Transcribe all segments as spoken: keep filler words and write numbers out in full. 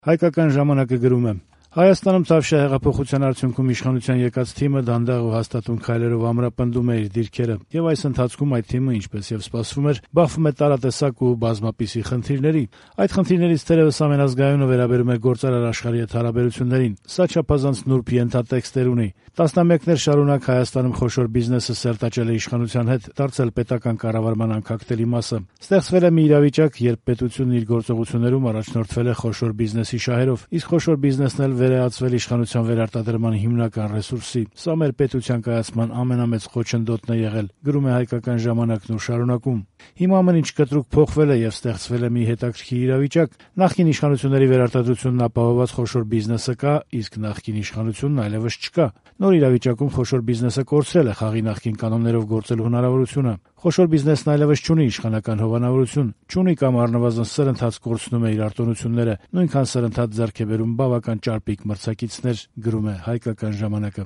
Հայկական ժամանակը գրում է. Հայաստանում Թավշյա հեղափոխության արդյունքում իշխանության եկած թիմը դանդաղ ու հաստատուն քայլերով ամրապնդում է իր դիրքերը, եւ այս ընթացքում այդ թիմը, ինչպես եւ սպասվում էր, բախվում է տարատեսակ ու բազմապիսի խնդիրների։ Այդ խնդիրներից թերևս ամենազգայունը վերաբերում է գործարար աշխարհի հետ հարաբերություններին։ Սա չափազանց նուրբ ենթատեքստեր ունի։ Տասնամյակներ շարունակ Հայաստանում խոշոր բիզնեսը սերտաճել է իշխանության հետ, դարձել պետական կառավարման անկախտելի մասը։ Ստեղծվել է մի իրավիճակ, երբ պետությունն իր գործողություններում առաջնորդվել է խոշոր բիզնեսի շահերով, իսկ խոշոր բիզնեսն էլ վերահացվել իշխանության վերարտադրման հիմնական ռեսուրսի։ Սա մեր պետության կայացման ամենամեծ խոչընդոտն է եղել, գրում է Հայկական ժամանակն ու շարունակում։ Հիմա ամեն ինչ կտրուկ փոխվել է եւ ստեղծվել է մի հետաքրքիր իրավիճակ։ Նախկին իշխանությունների վերարտադրությունն ապահովված խոշոր բիզնեսը կա, իսկ նախկին իշխանությունն այլևս չկա։ Նոր իրավիճակում խոշոր բիզնեսը կորցրել է խաղի նախկին կանոններով գործելու հնարավորությունը։ Խոշոր բիզնեսն այլևս չունի իշխանական հովանավորություն, չունի կամ առնվազն սրընթաց կորցնում է իր արտոնությունները, նույնքան սրընթաց ձեռք է բերում բավական ճարպիկ մրցակիցներ, գրում է Հայկական ժամանակը։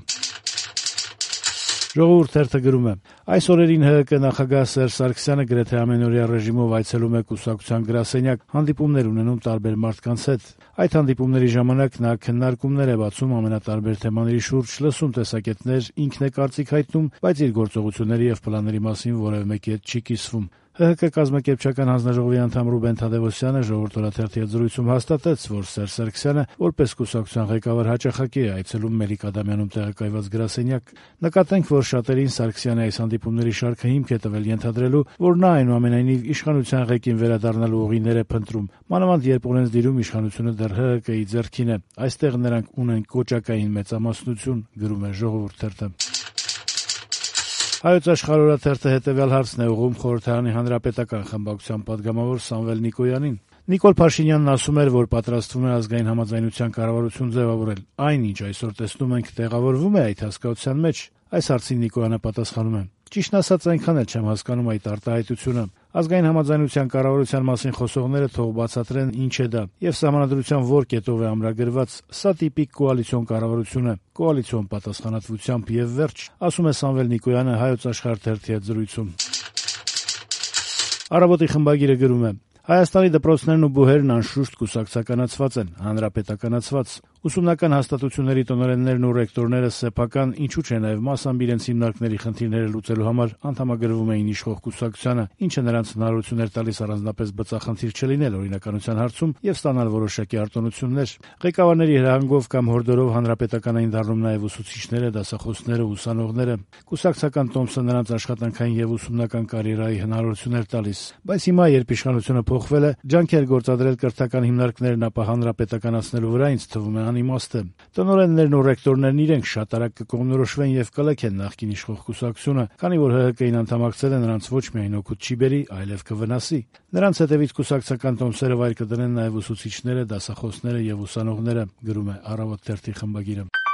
Ժողովուրդ թերթը գրում է. այս օրերին ՀՀԿ նախագահ Սերժ Սարգսյանը գրեթե ամենօրյա ռեժիմով այցելում է կուսակցության գրասենյակ, հանդիպումներ ունենում տարբեր մարդկանց հետ։ Այդ հանդիպումների ժամանակ նա քննարկումներ է բացում ամենատարբեր թեմաների շուրջ, լսում տեսակետներ, ինքն է կարծիք հայտնում, բայց իր գործողությունների եւ պլանների մասին որևէ մեկի հետ չի կիսվում։ ՀՀԿ կազմակերպչական հանձնաժողովի անդամ Ռուբեն Թադևոսյանը Ժողովուրդ օրաթերթի հետ զրույցում հաստատեց, որ Սերժ Սարգսյանը որպես կուսակցության ղեկավար հաճախակի է այցելում Մելիք Ադամյանում տեղակայված գրասենյակ։ Նկատենք, որ շատերին Սարգսյանի այս հանդիպումների շարքը հիմք է տվել ենթադրելու, որ նա այնուամենայնիվ իշխանության ղեկին վերադառնալու ուղիներ է փնտրում, մանավանդ երբ օրենսդիրում իշխանությունը դեռ ՀՀԿ-ի ձեռքին է։ Այստեղ նրանք ունեն կոճակային մեծամասնություն, գրում է Ժողովուրդ թերթը։ Հայոց աշխարհ օրաթերթը հետևյալ հարցն է ուղղում Խորհրդարանի հանրապետական խմբակցության պատգամավոր Սամվել Նիկոյանին։ Նիկոլ Փաշինյանն ասում էր, որ պատրաստվում է ազգային համաձայնության կառավարություն ձևավորել։ Այն, ինչ այսօր տեսնում ենք, տեղավորվում է այդ հասկացության մեջ։ Այս հարցին Նիկոյանը պատասխանում է. Ճիշտն ասած, այնքան էլ չեմ հասկանում այդ արտահայտությունը։ Ազգային համաձայնության կառավարության մասին խոսողները թող բացատրեն ինչ է դա եւ սահմանադրության որ կետով է ամրագրված։ Սա տիպիկ կոալիցիոն կառավարություն է, կոալիցիոն պատասխանատվությամբ եւ վերջ, ասում է Սամվել Նիկոյանը Հայոց աշխարհ թերթի հետ զրույցում։ Առավոտի խմբագիրը գրում է. Հայաստանի դպրոցներն ու բուհերն անշուշտ կուսակցականացված են, հանրապետականացված։ Ուսումնական հաստատությունների տնօրեններն ու ռեկտորները սեփական, ինչու՞ չէ նաև մասամբ իրենց հիմնարկների խնդիրները լուծելու համար անդամագրվում էին իշխող կուսակցությանը, ինչը նրանց հնարավորություն էր տալիս առանձնապես բծախնդիր չլինել օրինականության հարցում եւ ստանալ որոշակի արտոնություններ։ Ղեկավարների հրահանգով կամ հորդորով հանրապետական էին դառնում նաև ուսուցիչները, դասախոսները, ուսանողները։ Կուսակցական տոմսը նրանց աշխատանքային եւ ուսումնական կարիերայի հնարավորություն էր տալիս։ Բայց հիմա, երբ իշխանությունը փոխվել է, ջանքեր գործադրել կրթական հիմնարկներն ապա հանրապետականացնելու վրա ինձ թվում է անիմաստ է։ Տնօրեններն ու ռեկտորներն իրենք շատ արագ կկողմնորոշվեն եւ կլքեն նախկին իշխող կուսակցությունը, քանի որ ՀՀԿ-ին անդամակցելը նրանց ոչ միայն օգուտ չի բերի, այլև կվնասի։ Նրանց հետևից կուսակցական տոմսերը վայր կդնեն նաեւ ուսուցիչները, դասախոսները եւ ուսանողները, գրում է Առավոտ թերթի խմբագիրը։